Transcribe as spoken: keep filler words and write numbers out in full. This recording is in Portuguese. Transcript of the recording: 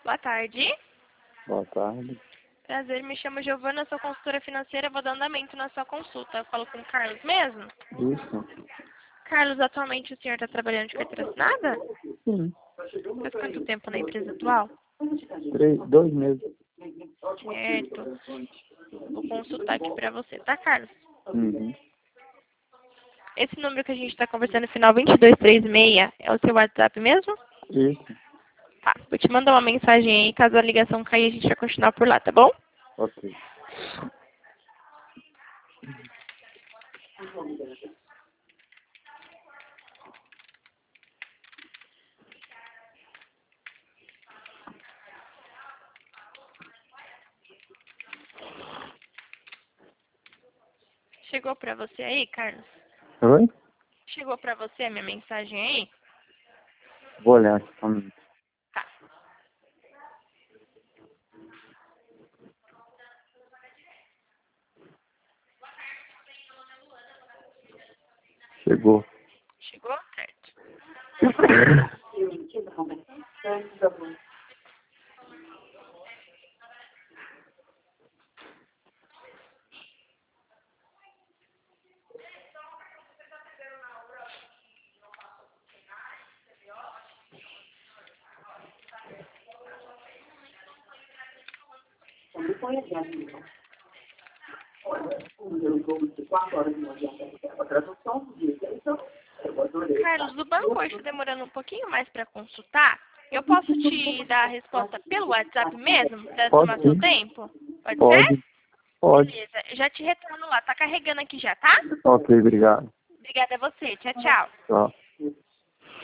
Boa tarde. Boa tarde. Prazer, me chamo Giovana, sou consultora financeira, vou dar andamento na sua consulta. Eu falo com o Carlos mesmo? Isso? Carlos, atualmente o senhor está trabalhando de carteira assinada? Sim. Faz quanto tempo na empresa atual? Três, dois meses. Certo. Vou consultar aqui pra você, tá, Carlos? Uhum. Esse número que a gente está conversando, final dois dois três seis, é o seu WhatsApp mesmo? Isso. Tá, vou te mandar uma mensagem aí, caso a ligação cair, a gente vai continuar por lá, tá bom? Ok. Chegou pra você aí, Carlos? Oi? Chegou pra você a minha mensagem aí? Vou olhar aqui só um minuto. Tá. Chegou. Chegou? Certo. Carlos, o banco hoje está demorando um pouquinho mais para consultar. Eu posso te dar a resposta pelo WhatsApp mesmo, para tomar Pode seu sim. tempo? Pode ser? Pode. Pode. Beleza, eu já te retorno lá. Tá carregando aqui já, tá? Ok, obrigado. Obrigada a você. Tchau, tchau. Tchau.